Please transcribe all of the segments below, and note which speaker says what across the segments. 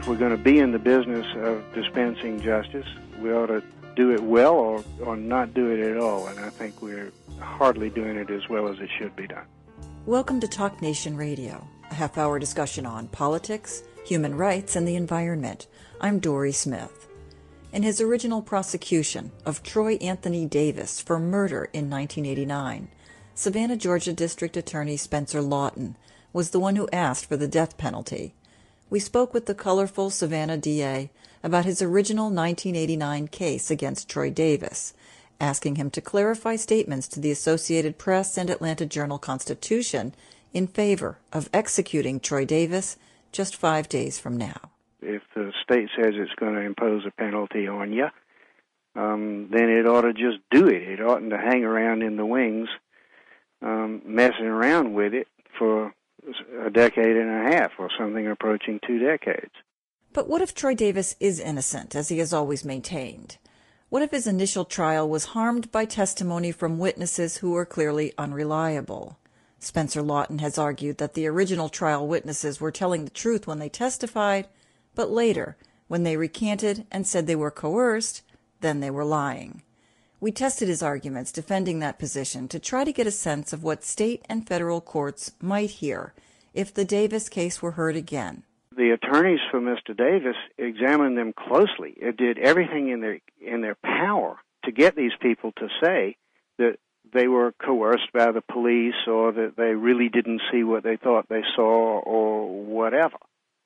Speaker 1: if we're going to be in the business of dispensing justice, we ought to do it well or not do it at all. And I think we're hardly doing it as well as it should be done.
Speaker 2: Welcome to Talk Nation Radio, a half-hour discussion on politics, human rights, and the environment. I'm Dory Smith. In his original prosecution of Troy Anthony Davis for murder in 1989, Savannah, Georgia District Attorney Spencer Lawton was the one who asked for the death penalty. We spoke with the colorful Savannah DA about his original 1989 case against Troy Davis, asking him to clarify statements to the Associated Press and Atlanta Journal-Constitution in favor of executing Troy Davis just 5 days from now.
Speaker 1: If the state says it's going to impose a penalty on you, then it ought to just do it. It oughtn't to hang around in the wings, messing around with it for a decade and a half or something approaching 2 decades.
Speaker 2: But what if Troy Davis is innocent, as he has always maintained? What if his initial trial was harmed by testimony from witnesses who were clearly unreliable? Spencer Lawton has argued that the original trial witnesses were telling the truth when they testified, but later, when they recanted and said they were coerced, then they were lying. We tested his arguments defending that position to try to get a sense of what state and federal courts might hear if the Davis case were heard again.
Speaker 1: The attorneys for Mr. Davis examined them closely. It did everything in their power to get these people to say that they were coerced by the police or that they really didn't see what they thought they saw or whatever.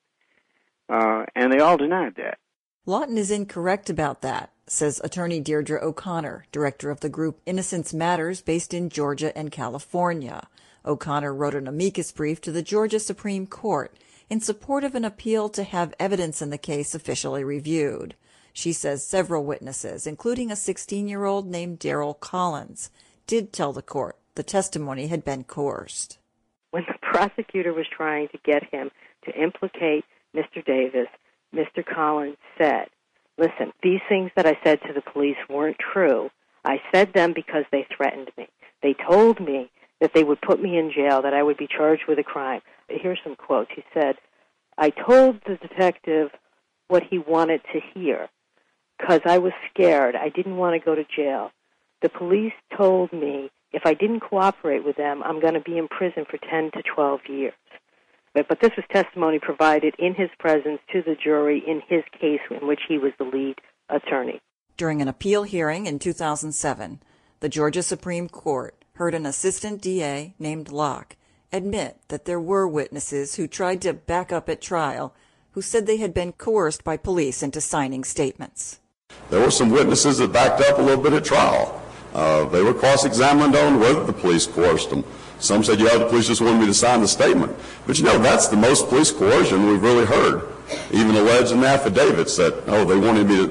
Speaker 1: And they all denied that.
Speaker 2: Lawton is incorrect about that, says attorney Deirdre O'Connor, director of the group Innocence Matters based in Georgia and California. O'Connor wrote an amicus brief to the Georgia Supreme Court in support of an appeal to have evidence in the case officially reviewed. She says several witnesses, including a 16-year-old named Daryl Collins, did tell the court the testimony had been coerced.
Speaker 3: When the prosecutor was trying to get him to implicate Mr. Davis, Mr. Collins said, "Listen, these things that I said to the police weren't true. I said them because they threatened me. They told me that they would put me in jail, that I would be charged with a crime." Here's some quotes. He said, "I told the detective what he wanted to hear because I was scared. I didn't want to go to jail. The police told me if I didn't cooperate with them, I'm going to be in prison for 10 to 12 years. But this was testimony provided in his presence to the jury in his case in which he was the lead attorney.
Speaker 2: During an appeal hearing in 2007, the Georgia Supreme Court heard an assistant DA named Locke admit that there were witnesses who tried to back up at trial who said they had been coerced by police into signing statements.
Speaker 4: There were some witnesses that backed up a little bit at trial. They were cross-examined on whether the police coerced them. Some said, yeah, the police just wanted me to sign the statement. But you know, that's the most police coercion we've really heard. Even alleged in affidavits that, oh, they wanted me to,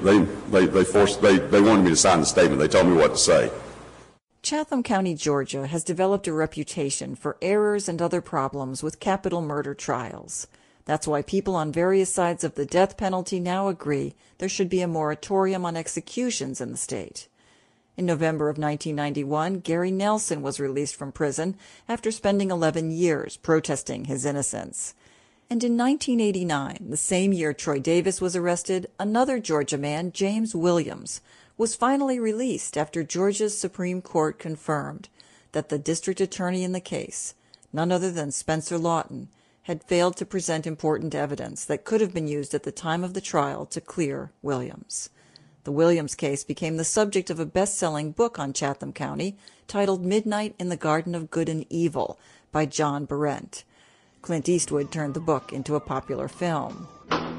Speaker 4: they wanted me to sign the statement. They told me what to say.
Speaker 2: Chatham County, Georgia has developed a reputation for errors and other problems with capital murder trials. That's why people on various sides of the death penalty now agree there should be a moratorium on executions in the state. In November of 1991, Gary Nelson was released from prison after spending 11 years protesting his innocence. And in 1989, the same year Troy Davis was arrested, another Georgia man, James Williams, was finally released after Georgia's Supreme Court confirmed that the district attorney in the case, none other than Spencer Lawton, had failed to present important evidence that could have been used at the time of the trial to clear Williams. The Williams case became the subject of a best-selling book on Chatham County titled Midnight in the Garden of Good and Evil by John Berendt. Clint Eastwood turned the book into a popular film.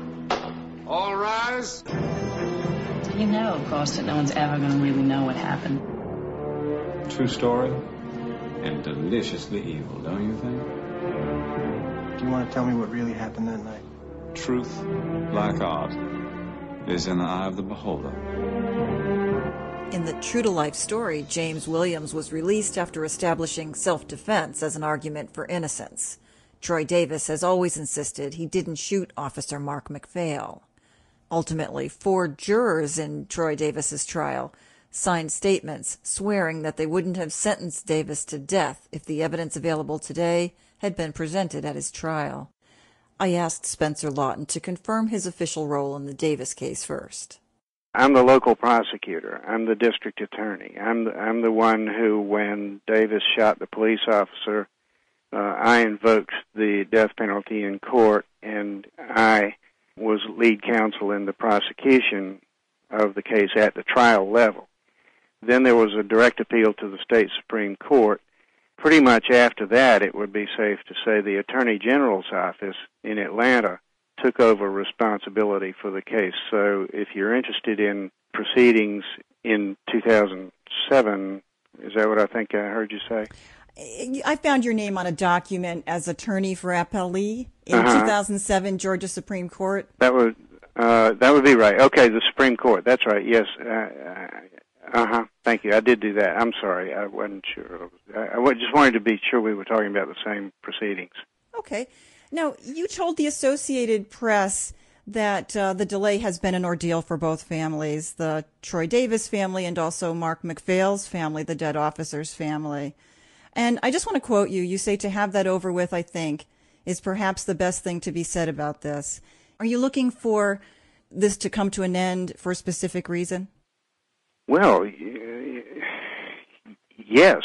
Speaker 5: All rise.
Speaker 6: You know, of course, that no one's ever going to really know what happened.
Speaker 5: True story and deliciously evil, don't you think?
Speaker 7: Do you want to tell me what really happened that night?
Speaker 5: Truth, like art, is in the eye of the beholder.
Speaker 2: In the true-to-life story, James Williams was released after establishing self-defense as an argument for innocence. Troy Davis has always insisted he didn't shoot Officer Mark McPhail. Ultimately, 4 jurors in Troy Davis's trial signed statements swearing that they wouldn't have sentenced Davis to death if the evidence available today had been presented at his trial. I asked Spencer Lawton to confirm his official role in the Davis case first.
Speaker 1: I'm the local prosecutor. I'm the district attorney. I'm the one who, when Davis shot the police officer, I invoked the death penalty in court, and I was lead counsel in the prosecution of the case at the trial level. Then there was a direct appeal to the state Supreme Court. Pretty much after that, it would be safe to say the Attorney General's office in Atlanta took over responsibility for the case. So if you're interested in proceedings in 2007, is that what I think I heard you say?
Speaker 2: I found your name on a document as attorney for appellee in 2007 Georgia Supreme Court. That
Speaker 1: would be right. Okay, the Supreme Court. That's right. Yes. Thank you. I did do that. I'm sorry. I wasn't sure. I just wanted to be sure we were talking about the same proceedings.
Speaker 2: Okay. Now, you told the Associated Press that the delay has been an ordeal for both families, the Troy Davis family and also Mark McPhail's family, the dead officer's family. And I just want to quote you. You say to have that over with, I think, is perhaps the best thing to be said about this. Are you looking for this to come to an end for a specific reason?
Speaker 1: Well, yes,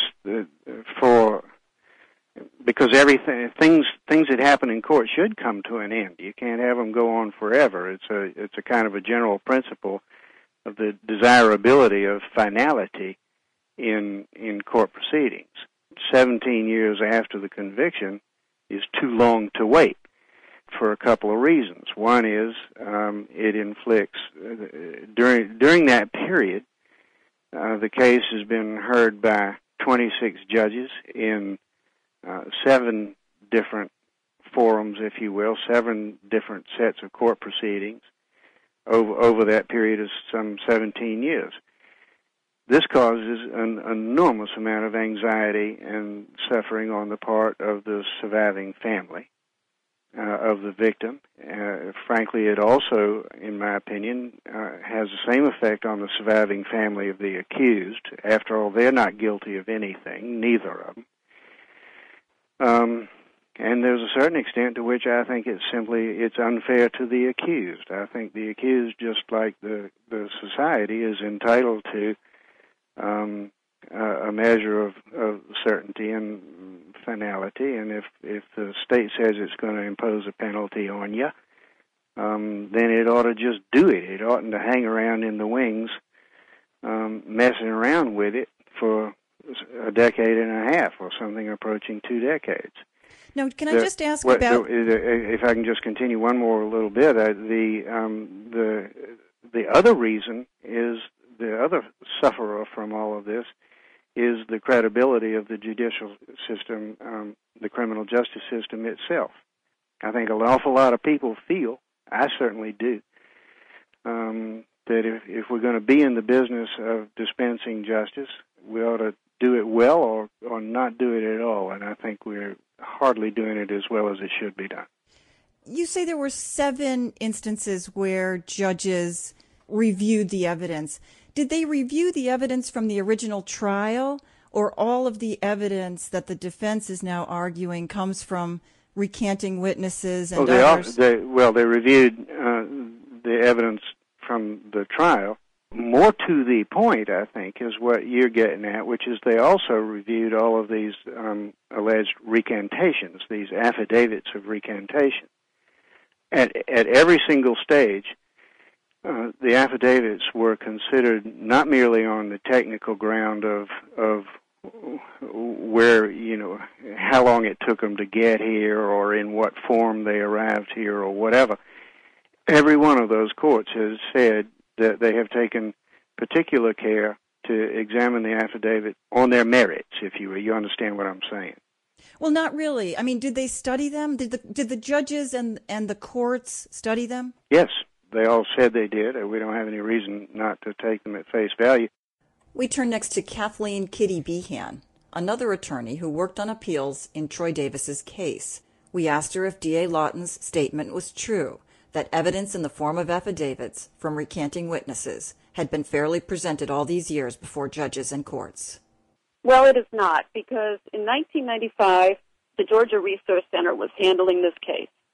Speaker 1: because things that happen in court should come to an end. You can't have them go on forever. It's a kind of a general principle of the desirability of finality in court proceedings. 17 years after the conviction is too long to wait for a couple of reasons. One is it inflicts during that period. The case has been heard by 26 judges in 7 different forums, if you will, 7 different sets of court proceedings over that period of some 17 years. This causes an enormous amount of anxiety and suffering on the part of the surviving family of the victim. Frankly, it also, in my opinion, has the same effect on the surviving family of the accused. After all, they're not guilty of anything, neither of them. And there's a certain extent to which I think it's unfair to the accused. I think the accused, just like the society, is entitled to a measure of certainty and finality, and if the state says it's going to impose a penalty on you, then it ought to just do it. It oughtn't to hang around in the wings, messing around with it for a decade and a half or something approaching 2 decades.
Speaker 2: Now, can I just ask about...
Speaker 1: If I can just continue one more little bit, the other reason is, the other sufferer from all of this is the credibility of the judicial system, the criminal justice system itself. I think an awful lot of people feel, I certainly do, that if we're going to be in the business of dispensing justice, we ought to do it well or not do it at all, and I think we're hardly doing it as well as it should be done.
Speaker 2: You say there were 7 instances where judges reviewed the evidence. Did they review the evidence from the original trial, or all of the evidence that the defense is now arguing comes from recanting witnesses and others?
Speaker 1: They reviewed the evidence from the trial. More to the point, I think, is what you're getting at, which is they also reviewed all of these alleged recantations, these affidavits of recantation. At every single stage, the affidavits were considered not merely on the technical ground of where, how long it took them to get here or in what form they arrived here or whatever. Every one of those courts has said that they have taken particular care to examine the affidavit on their merits, if you will. You understand what I'm saying?
Speaker 2: Well, not really. I mean, did they study them? Did the judges and the courts study them?
Speaker 1: Yes. They all said they did. We don't have any reason not to take them at face value.
Speaker 2: We turn next to Kathleen Kitty Behan, another attorney who worked on appeals in Troy Davis's case. We asked her if D.A. Lawton's statement was true, that evidence in the form of affidavits from recanting witnesses had been fairly presented all these years before judges and courts.
Speaker 8: Well, it is not, because in 1995, the Georgia Resource Center was handling this case.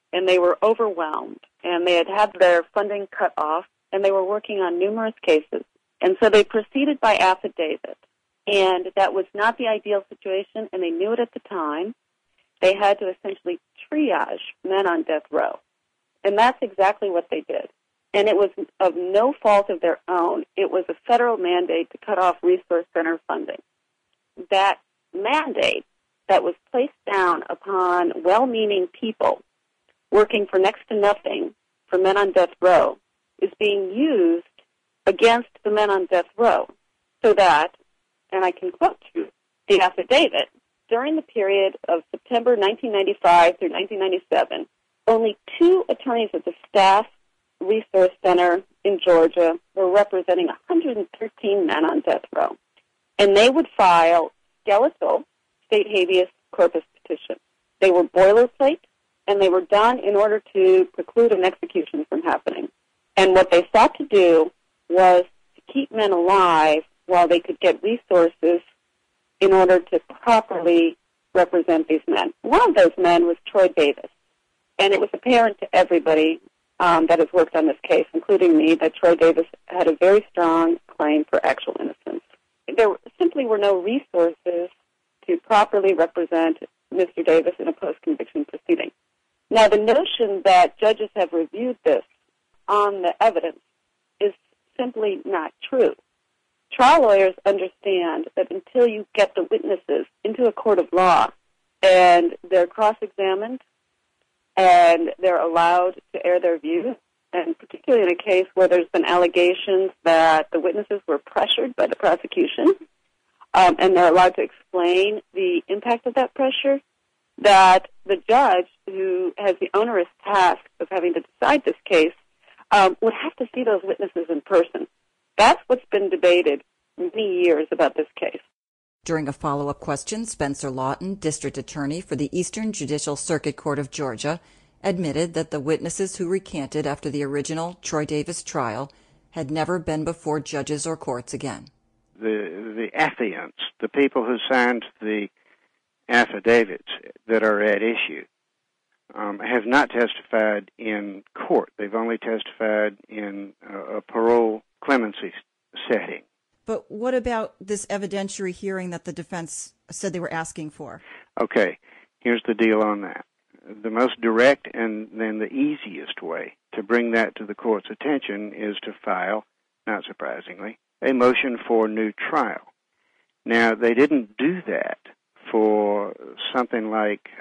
Speaker 8: and they were overwhelmed, and they had their funding cut off, and they were working on numerous cases. And so they proceeded by affidavit, and that was not the ideal situation, and they knew it at the time. They had to essentially triage men on death row, and that's exactly what they did. And it was of no fault of their own. It was a federal mandate to cut off resource center funding. That mandate that was placed down upon well-meaning people working for next to nothing for men on death row is being used against the men on death row so that, and I can quote you the affidavit, during the period of September 1995 through 1997, only 2 attorneys at the Staff Resource Center in Georgia were representing 113 men on death row. And they would file skeletal state habeas corpus petitions. They were boilerplate, and they were done in order to preclude an execution from happening. And what they sought to do was to keep men alive while they could get resources in order to properly represent these men. One of those men was Troy Davis, and it was apparent to everybody that has worked on this case, including me, that Troy Davis had a very strong claim for actual innocence. There simply were no resources to properly represent Mr. Davis in a post-conviction proceeding. Now, the notion that judges have reviewed this on the evidence is simply not true. Trial lawyers understand that until you get the witnesses into a court of law and they're cross-examined and they're allowed to air their views, and particularly in a case where there's been allegations that the witnesses were pressured by the prosecution, and they're allowed to explain the impact of that pressure, that the judge who has the onerous task of having to decide this case would have to see those witnesses in person. That's what's been debated many years about this case.
Speaker 2: During a follow-up question, Spencer Lawton, District Attorney for the Eastern Judicial Circuit Court of Georgia, admitted that the witnesses who recanted after the original Troy Davis trial had never been before judges or courts again.
Speaker 1: The affiants, the people who signed the affidavits that are at issue, have not testified in court. They've only testified in a parole clemency setting.
Speaker 2: But what about this evidentiary hearing that the defense said they were asking for?
Speaker 1: Okay, here's the deal on that. The most direct and then the easiest way to bring that to the court's attention is to file, not surprisingly, a motion for new trial. Now, they didn't do that for something like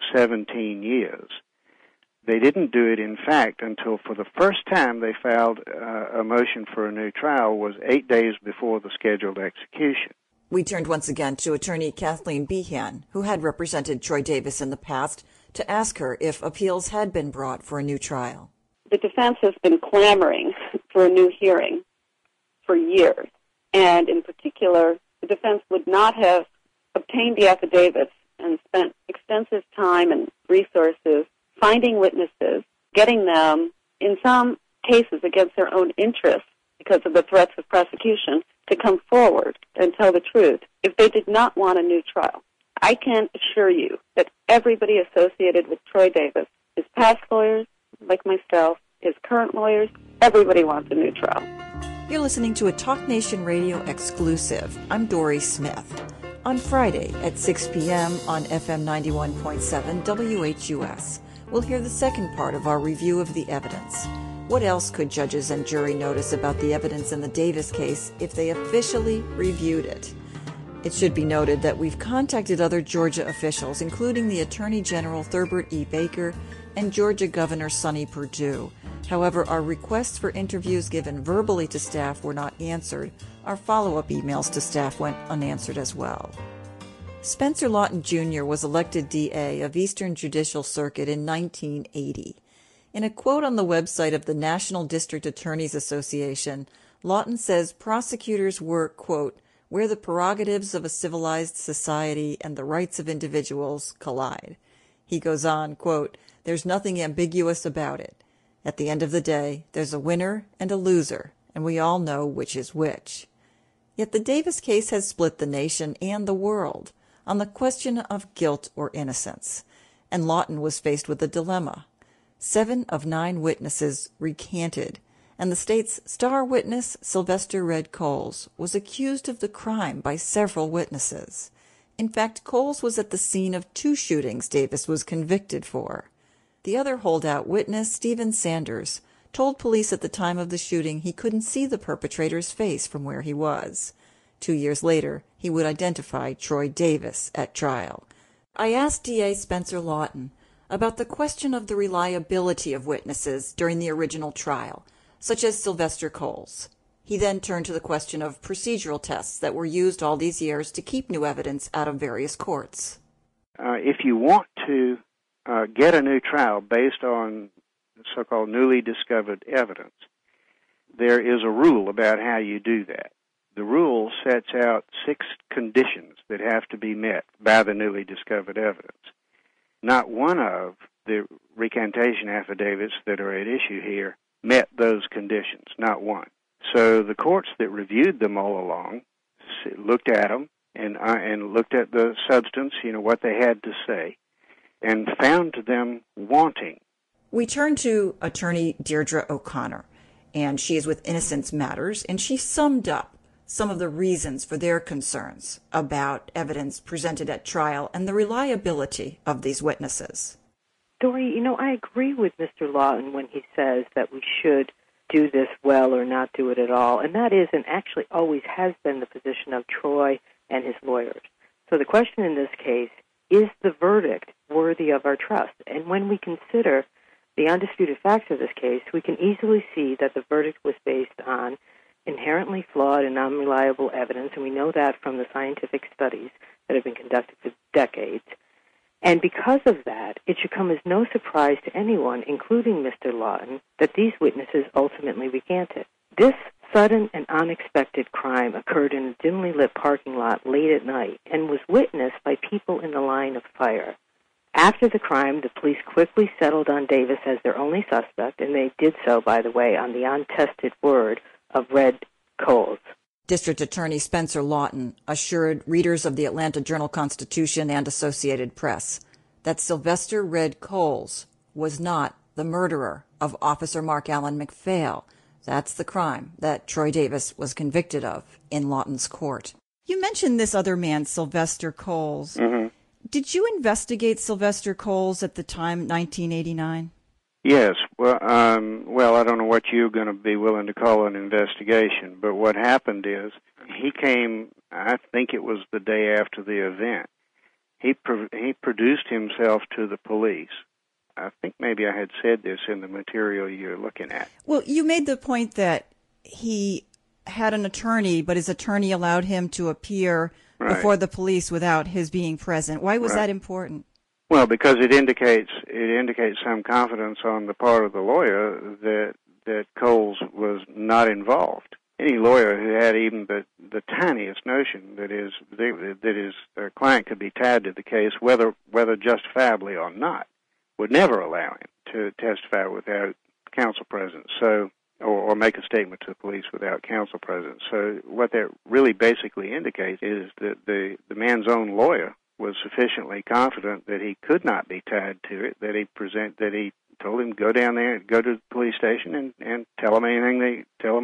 Speaker 1: 17 years. They didn't do it, in fact, until for the first time they filed a motion for a new trial was 8 days before the scheduled execution.
Speaker 2: We turned once again to attorney Kathleen Behan, who had represented Troy Davis in the past, to ask her if appeals had been brought for a new trial.
Speaker 8: The defense has been clamoring for a new hearing for years, and in particular, the defense would not have obtained the affidavits and spent extensive time and resources finding witnesses, getting them, in some cases against their own interests because of the threats of prosecution, to come forward and tell the truth if they did not want a new trial. I can assure you that everybody associated with Troy Davis, his past lawyers, like myself, his current lawyers, everybody wants a new trial.
Speaker 2: You're listening to a Talk Nation Radio exclusive. I'm Dory Smith. On Friday at 6 p.m. on FM 91.7 WHUS, we'll hear the second part of our review of the evidence. What else could judges and jury notice about the evidence in the Davis case if they officially reviewed it? It should be noted that we've contacted other Georgia officials, including the Attorney General Thurbert E. Baker and Georgia Governor Sonny Perdue. However, our requests for interviews given verbally to staff were not answered. Our follow-up emails to staff went unanswered as well. Spencer Lawton Jr. was elected DA of Eastern Judicial Circuit in 1980. In a quote on the website of the National District Attorneys Association, Lawton says prosecutors were, quote, where the prerogatives of a civilized society and the rights of individuals collide. He goes on, quote, there's nothing ambiguous about it. At the end of the day, there's a winner and a loser, and we all know which is which. Yet the Davis case has split the nation and the world on the question of guilt or innocence, and Lawton was faced with a dilemma. 7 of 9 witnesses recanted, and the state's star witness, Sylvester Red Coles, was accused of the crime by several witnesses. In fact, Coles was at the scene of 2 shootings Davis was convicted for. The other holdout witness, Stephen Sanders, told police at the time of the shooting he couldn't see the perpetrator's face from where he was. 2 years later, he would identify Troy Davis at trial. I asked DA Spencer Lawton about the question of the reliability of witnesses during the original trial, such as Sylvester Coles. He then turned to the question of procedural tests that were used all these years to keep new evidence out of various courts.
Speaker 1: If you want to get a new trial based on so-called newly discovered evidence, there is a rule about how you do that. The rule sets out 6 conditions that have to be met by the newly discovered evidence. Not one of the recantation affidavits that are at issue here met those conditions, not one. So the courts that reviewed them all along looked at them and looked at the substance, what they had to say, and found them wanting.
Speaker 2: We turn to attorney Deirdre O'Connor, and she is with Innocence Matters, and she summed up some of the reasons for their concerns about evidence presented at trial and the reliability of these witnesses.
Speaker 3: Dori, I agree with Mr. Lawton when he says that we should do this well or not do it at all, and that is, and actually always has been, the position of Troy and his lawyers. So the question in this case, is the verdict worthy of our trust? And when we consider the undisputed facts of this case, we can easily see that the verdict was based on inherently flawed and unreliable evidence, and we know that from the scientific studies that have been conducted for decades. And because of that, it should come as no surprise to anyone, including Mr. Lawton, that these witnesses ultimately recanted. This sudden and unexpected crime occurred in a dimly lit parking lot late at night and was witnessed by people in the line of fire. After the crime, the police quickly settled on Davis as their only suspect, and they did so, by the way, on the untested word of Red Coles.
Speaker 2: District Attorney Spencer Lawton assured readers of the Atlanta Journal-Constitution and Associated Press that Sylvester Red Coles was not the murderer of Officer Mark Allen McPhail. That's the crime that Troy Davis was convicted of in Lawton's court. You mentioned this other man, Sylvester Coles. Mm-hmm. Did you investigate Sylvester Coles at the time, 1989?
Speaker 1: Yes. Well, I don't know what you're going to be willing to call an investigation, but what happened is he came, I think it was the day after the event. He produced himself to the police. I think maybe I had said this in the material you're looking at.
Speaker 2: Well, you made the point that he had an attorney, but his attorney allowed him to appear before the police without his being present. Why was that important?
Speaker 1: Well, because it indicates some confidence on the part of the lawyer that Coles was not involved. Any lawyer who had even the tiniest notion that his client could be tied to the case, whether justifiably or not, would never allow him to testify without counsel present. So, or make a statement to the police without counsel present. So, what that really basically indicates is that the man's own lawyer was sufficiently confident that he could not be tied to it, that he told him go down there, go to the police station, and tell them anything. Tell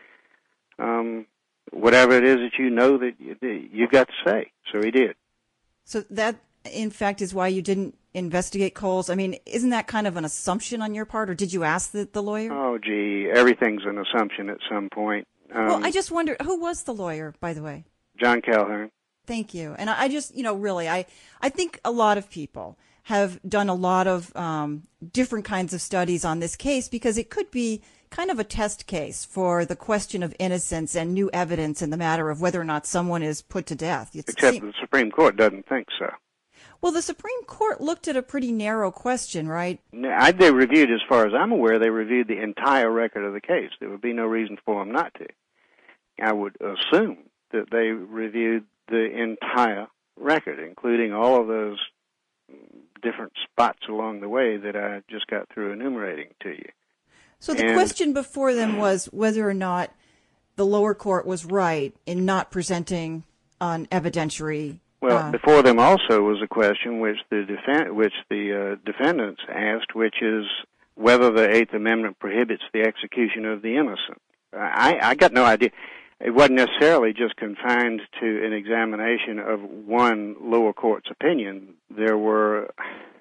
Speaker 1: them whatever it is that you know that you got to say. So he did.
Speaker 2: So that, in fact, is why you didn't investigate Coles. I mean, isn't that kind of an assumption on your part, or did you ask the lawyer?
Speaker 1: Oh, gee, everything's an assumption at some point.
Speaker 2: Well, I just wonder, who was the lawyer, by the way?
Speaker 1: John Calhoun.
Speaker 2: Thank you. And I just, really, I think a lot of people have done a lot of different kinds of studies on this case because it could be kind of a test case for the question of innocence and new evidence in the matter of whether or not someone is put to death.
Speaker 1: Except the Supreme Court doesn't think so.
Speaker 2: Well, the Supreme Court looked at a pretty narrow question, right?
Speaker 1: They reviewed, as far as I'm aware, they reviewed the entire record of the case. There would be no reason for them not to. I would assume that they reviewed the entire record, including all of those different spots along the way that I just got through enumerating to you.
Speaker 2: So the question before them was whether or not the lower court was right in not presenting an evidentiary.
Speaker 1: Well, before them also was a question which the defendants asked, which is whether the Eighth Amendment prohibits the execution of the innocent. I got no idea. It wasn't necessarily just confined to an examination of one lower court's opinion. There were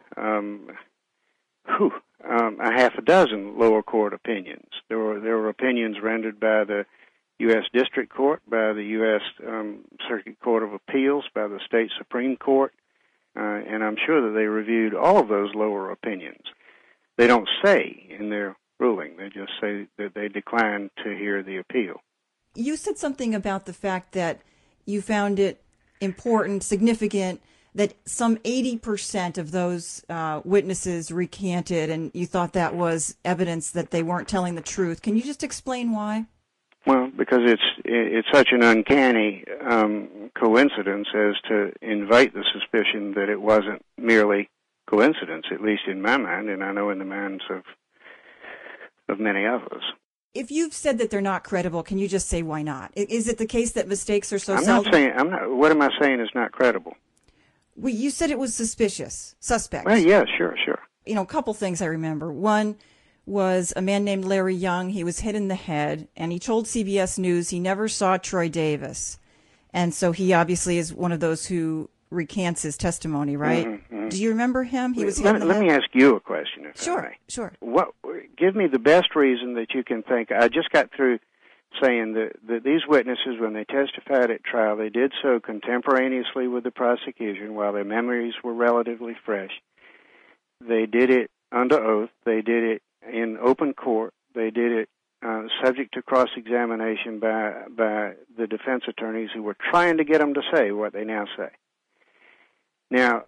Speaker 1: a half a dozen lower court opinions. There were opinions rendered by the U.S. District Court, by the U.S. Circuit Court of Appeals, by the State Supreme Court, and I'm sure that they reviewed all of those lower opinions. They don't say in their ruling. They just say that they declined to hear the appeal.
Speaker 2: You said something about the fact that you found it important, significant, that some 80% of those witnesses recanted, and you thought that was evidence that they weren't telling the truth. Can you just explain why?
Speaker 1: Well, because it's such an uncanny coincidence as to invite the suspicion that it wasn't merely coincidence, at least in my mind, and I know in the minds of many others.
Speaker 2: If you've said that they're not credible, can you just say why not? Is it the case that mistakes are so
Speaker 1: I'm
Speaker 2: seldom?
Speaker 1: What am I saying is not credible?
Speaker 2: Well, you said it was suspect.
Speaker 1: Well, yeah, sure.
Speaker 2: You know, a couple things I remember. One was a man named Larry Young. He was hit in the head, and he told CBS News he never saw Troy Davis. And so he obviously is one of those who recants his testimony, right? Mm-hmm. Do you remember him? He was hit in the head.
Speaker 1: Let me ask you a question, if I may.
Speaker 2: Sure.
Speaker 1: Give me the best reason that you can think. I just got through saying that these witnesses, when they testified at trial, they did so contemporaneously with the prosecution while their memories were relatively fresh. They did it under oath. They did it in open court. They did it subject to cross-examination by the defense attorneys who were trying to get them to say what they now say. Now,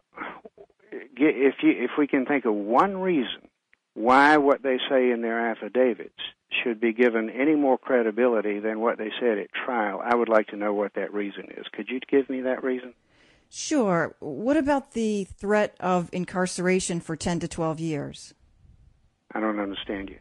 Speaker 1: if we can think of one reason why what they say in their affidavits should be given any more credibility than what they said at trial, I would like to know what that reason is. Could you give me that reason?
Speaker 2: Sure. What about the threat of incarceration for 10 to 12 years?
Speaker 1: I don't understand you.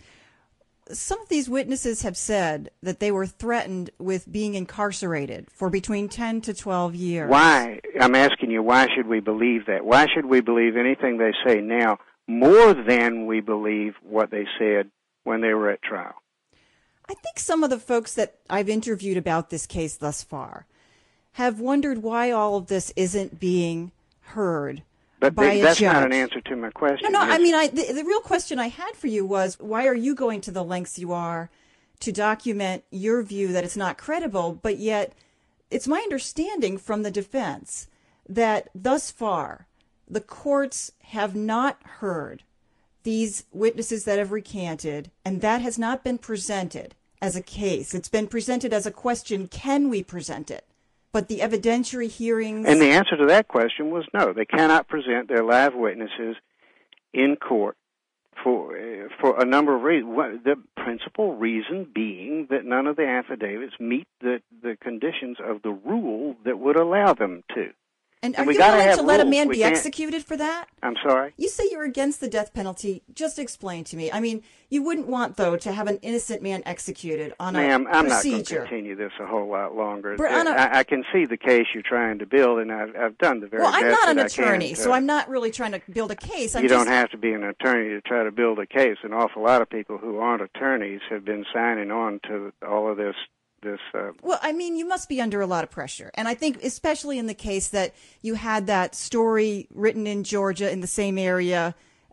Speaker 2: Some of these witnesses have said that they were threatened with being incarcerated for between 10 to 12 years.
Speaker 1: Why? I'm asking you, why should we believe that? Why should we believe anything they say now more than we believe what they said when they were at trial?
Speaker 2: I think some of the folks that I've interviewed about this case thus far have wondered why all of this isn't being heard. But that's
Speaker 1: not an answer to my question.
Speaker 2: No, I mean, the real question I had for you was, why are you going to the lengths you are to document your view that it's not credible, but yet it's my understanding from the defense that thus far the courts have not heard these witnesses that have recanted, and that has not been presented as a case. It's been presented as a question, can we present it? But the evidentiary hearings...
Speaker 1: And the answer to that question was no. They cannot present their live witnesses in court for a number of reasons. The principal reason being that none of the affidavits meet the conditions of the rule that would allow them to.
Speaker 2: And are you willing to let a man be executed for that?
Speaker 1: I'm sorry?
Speaker 2: You say you're against the death penalty. Just explain to me. I mean, you wouldn't want, though, to have an innocent man executed on a procedure.
Speaker 1: Ma'am, I'm not going to continue this a whole lot longer. I can see the case you're trying to build, and I've done the very best that I can.
Speaker 2: Well, I'm not an attorney, so I'm not really trying to build a case.
Speaker 1: You don't have to be an attorney to try to build a case. An awful lot of people who aren't attorneys have been signing on to all of this.
Speaker 2: Well, I mean, you must be under a lot of pressure. And I think especially in the case that you had that story written in Georgia in the same area.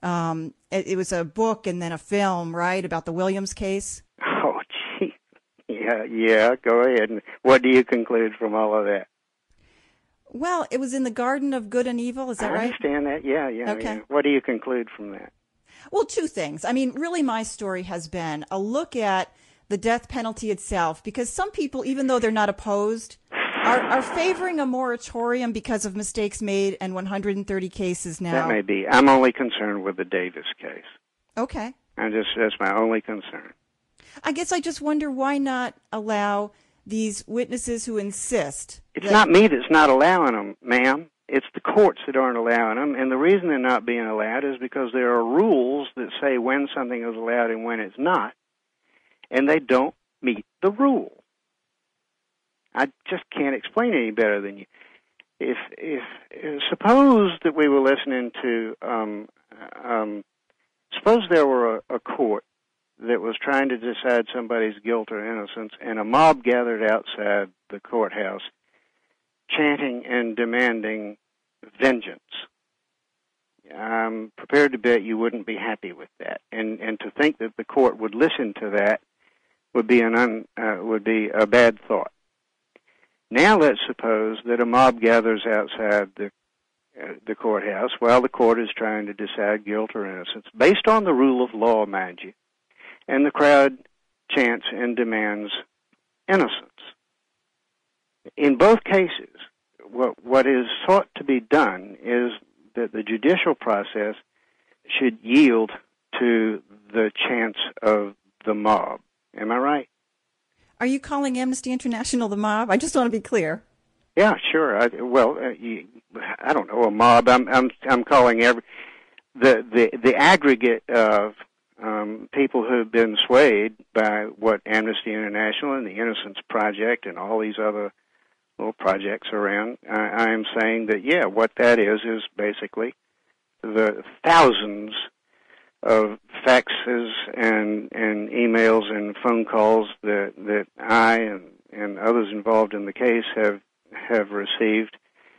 Speaker 2: It was a book and then a film, right, about the Williams case?
Speaker 1: Oh, gee. Yeah, go ahead. And what do you conclude from all of that?
Speaker 2: Well, it was in the Garden of Good and Evil. Is that right?
Speaker 1: I understand that. Yeah.
Speaker 2: Okay.
Speaker 1: Yeah. What do you conclude from that?
Speaker 2: Well, two things. I mean, really my story has been a look at the death penalty itself, because some people, even though they're not opposed, are favoring a moratorium because of mistakes made in 130 cases now.
Speaker 1: That may be. I'm only concerned with the Davis case.
Speaker 2: Okay.
Speaker 1: That's my only concern.
Speaker 2: I guess I just wonder why not allow these witnesses who insist.
Speaker 1: It's not me that's not allowing them, ma'am. It's the courts that aren't allowing them, and the reason they're not being allowed is because there are rules that say when something is allowed and when it's not. And they don't meet the rule. I just can't explain any better than you. If suppose that we were listening to suppose there were a court that was trying to decide somebody's guilt or innocence, and a mob gathered outside the courthouse chanting and demanding vengeance. I'm prepared to bet you wouldn't be happy with that. And to think that the court would listen to that would be a bad thought. Now let's suppose that a mob gathers outside the courthouse while the court is trying to decide guilt or innocence, based on the rule of law, mind you, and the crowd chants and demands innocence. In both cases, what is sought to be done is that the judicial process should yield to the chants of the mob. Am I right?
Speaker 2: Are you calling Amnesty International the mob? I just want to be clear.
Speaker 1: Yeah, sure. I don't know, a mob. I'm calling the aggregate of people who've been swayed by what Amnesty International and the Innocence Project and all these other little projects around. I am saying that, yeah, what that is basically the thousands of faxes and emails and phone calls that I and others involved in the case have received.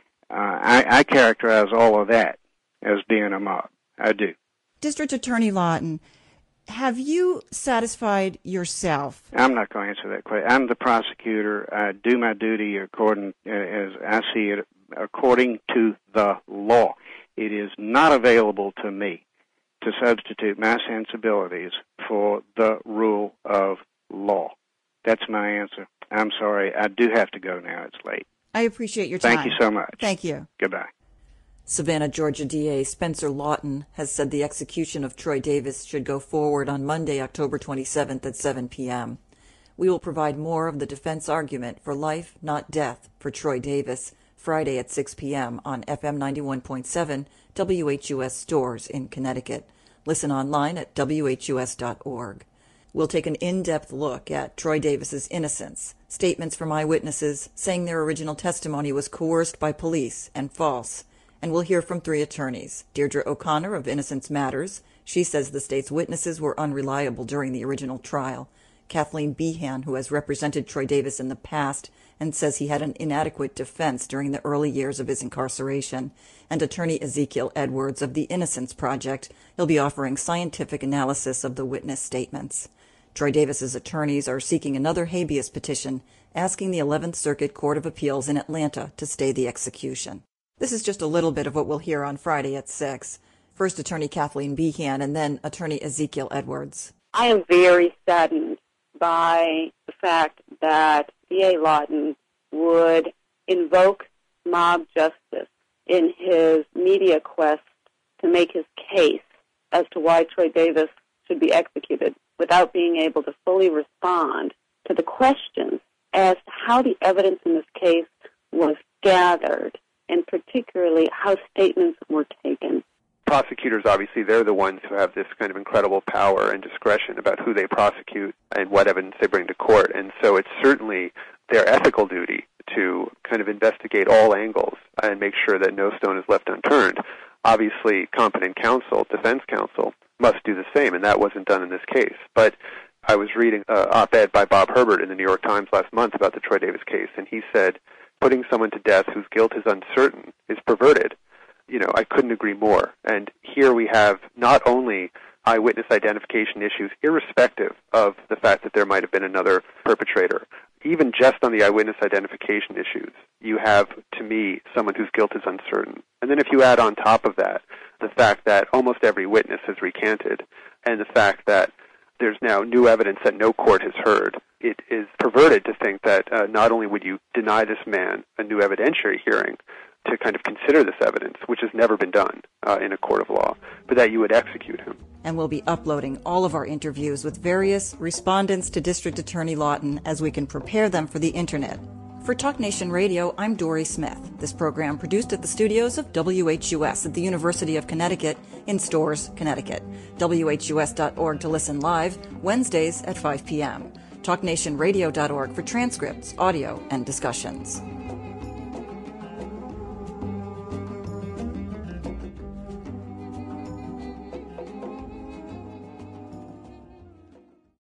Speaker 1: I characterize all of that as being a mob. I do. District
Speaker 2: Attorney Lawton, have you satisfied yourself?
Speaker 1: I'm not going to answer that question. I'm the prosecutor. I do my duty according, as I see it, according to the law. It is not available to me to substitute my sensibilities for the rule of law. That's my answer. I'm sorry. I do have to go now. It's late.
Speaker 2: I appreciate your time.
Speaker 1: Thank you so much.
Speaker 2: Thank you.
Speaker 1: Goodbye.
Speaker 2: Savannah, Georgia DA Spencer Lawton has said the execution of Troy Davis should go forward on Monday, October 27th at 7 p.m. We will provide more of the defense argument for life, not death, for Troy Davis Friday at 6 p.m. on FM 91.7 WHUS Stores in Connecticut. Listen online at WHUS.org. We'll take an in-depth look at Troy Davis's innocence, statements from eyewitnesses saying their original testimony was coerced by police and false, and we'll hear from 3 attorneys. Deirdre O'Connor of Innocence Matters. She says the state's witnesses were unreliable during the original trial. Kathleen Behan, who has represented Troy Davis in the past and says he had an inadequate defense during the early years of his incarceration. And attorney Ezekiel Edwards of the Innocence Project. He'll be offering scientific analysis of the witness statements. Troy Davis's attorneys are seeking another habeas petition, asking the 11th Circuit Court of Appeals in Atlanta to stay the execution. This is just a little bit of what we'll hear on Friday at 6. First, attorney Kathleen Behan, and then attorney Ezekiel Edwards.
Speaker 8: I am very saddened by the fact that D.A. Lawton would invoke mob justice in his media quest to make his case as to why Troy Davis should be executed without being able to fully respond to the questions as to how the evidence in this case was gathered, and particularly how statements were taken.
Speaker 9: Prosecutors, obviously, they're the ones who have this kind of incredible power and discretion about who they prosecute and what evidence they bring to court. And so it's certainly their ethical duty to kind of investigate all angles and make sure that no stone is left unturned. Obviously, competent counsel, defense counsel, must do the same, and that wasn't done in this case. But I was reading an op-ed by Bob Herbert in the New York Times last month about the Troy Davis case, and he said, putting someone to death whose guilt is uncertain is perverted. You know, I couldn't agree more. And here we have not only eyewitness identification issues, irrespective of the fact that there might have been another perpetrator. Even just on the eyewitness identification issues, you have, to me, someone whose guilt is uncertain. And then if you add on top of that the fact that almost every witness has recanted, and the fact that there's now new evidence that no court has heard, it is perverted to think that not only would you deny this man a new evidentiary hearing to kind of consider this evidence, which has never been done in a court of law, but that you would execute him.
Speaker 2: And we'll be uploading all of our interviews with various respondents to District Attorney Lawton as we can prepare them for the Internet. For Talk Nation Radio, I'm Dory Smith. This program produced at the studios of WHUS at the University of Connecticut in Storrs, Connecticut. WHUS.org to listen live, Wednesdays at 5 p.m. TalkNationRadio.org for transcripts, audio, and discussions.